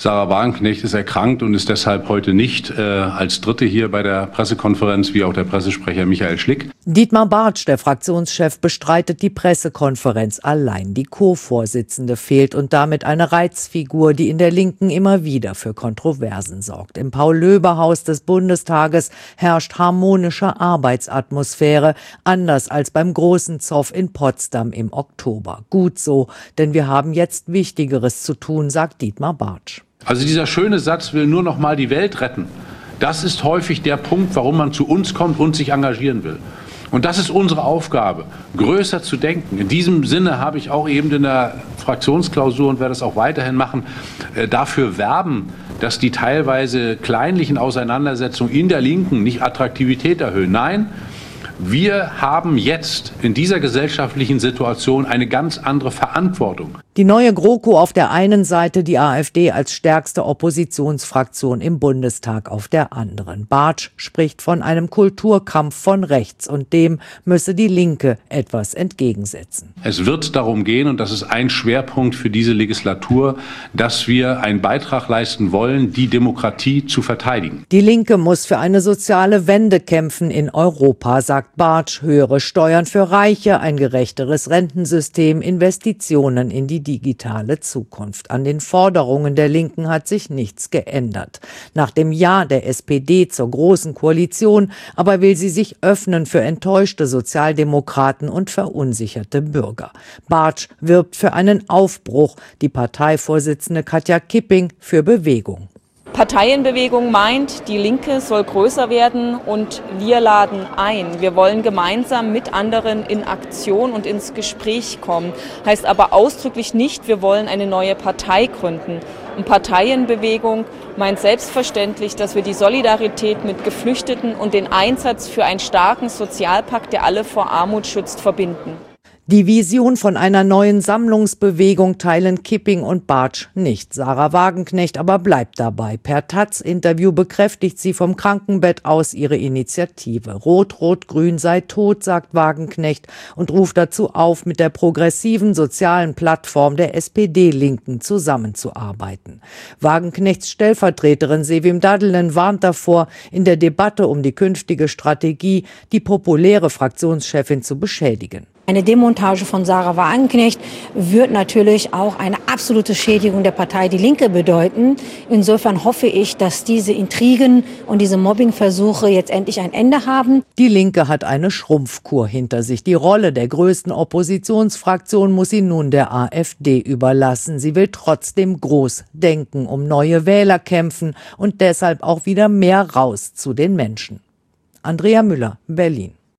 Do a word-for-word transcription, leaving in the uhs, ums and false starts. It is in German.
Sarah Wagenknecht ist erkrankt und ist deshalb heute nicht äh, als Dritte hier bei der Pressekonferenz, wie auch der Pressesprecher Michael Schlick. Dietmar Bartsch, der Fraktionschef, bestreitet die Pressekonferenz allein. Die Co-Vorsitzende fehlt und damit eine Reizfigur, die in der Linken immer wieder für Kontroversen sorgt. Im Paul-Löbe-Haus des Bundestages herrscht harmonische Arbeitsatmosphäre, anders als beim großen Zoff in Potsdam im Oktober. Gut so, denn wir haben jetzt Wichtigeres zu tun, sagt Dietmar Bartsch. Also dieser schöne Satz will nur noch mal die Welt retten. Das ist häufig der Punkt, warum man zu uns kommt und sich engagieren will. Und das ist unsere Aufgabe, größer zu denken. In diesem Sinne habe ich auch eben in der Fraktionsklausur und werde es auch weiterhin machen, äh, dafür werben, dass die teilweise kleinlichen Auseinandersetzungen in der Linken nicht Attraktivität erhöhen. Nein, wir haben jetzt in dieser gesellschaftlichen Situation eine ganz andere Verantwortung. Die neue GroKo auf der einen Seite, die AfD als stärkste Oppositionsfraktion im Bundestag auf der anderen. Bartsch spricht von einem Kulturkampf von rechts und dem müsse die Linke etwas entgegensetzen. Es wird darum gehen, und das ist ein Schwerpunkt für diese Legislatur, dass wir einen Beitrag leisten wollen, die Demokratie zu verteidigen. Die Linke muss für eine soziale Wende kämpfen in Europa, sagt Bartsch. Höhere Steuern für Reiche, ein gerechteres Rentensystem, Investitionen in die digitale Zukunft. An den Forderungen der Linken hat sich nichts geändert. Nach dem Ja der S P D zur Großen Koalition aber will sie sich öffnen für enttäuschte Sozialdemokraten und verunsicherte Bürger. Bartsch wirbt für einen Aufbruch, die Parteivorsitzende Katja Kipping für Bewegung. Parteienbewegung meint, die Linke soll größer werden und wir laden ein. Wir wollen gemeinsam mit anderen in Aktion und ins Gespräch kommen. Heißt aber ausdrücklich nicht, wir wollen eine neue Partei gründen. Und Parteienbewegung meint selbstverständlich, dass wir die Solidarität mit Geflüchteten und den Einsatz für einen starken Sozialpakt, der alle vor Armut schützt, verbinden. Die Vision von einer neuen Sammlungsbewegung teilen Kipping und Bartsch nicht. Sarah Wagenknecht aber bleibt dabei. Per Taz-Interview bekräftigt sie vom Krankenbett aus ihre Initiative. Rot-Rot-Grün sei tot, sagt Wagenknecht und ruft dazu auf, mit der progressiven sozialen Plattform der S P D-Linken zusammenzuarbeiten. Wagenknechts Stellvertreterin Sevim Dadelen warnt davor, in der Debatte um die künftige Strategie die populäre Fraktionschefin zu beschädigen. Eine Demontage von Sarah Wagenknecht wird natürlich auch eine absolute Schädigung der Partei Die Linke bedeuten. Insofern hoffe ich, dass diese Intrigen und diese Mobbingversuche jetzt endlich ein Ende haben. Die Linke hat eine Schrumpfkur hinter sich. Die Rolle der größten Oppositionsfraktion muss sie nun der AfD überlassen. Sie will trotzdem groß denken, um neue Wähler kämpfen und deshalb auch wieder mehr raus zu den Menschen. Andrea Müller, Berlin.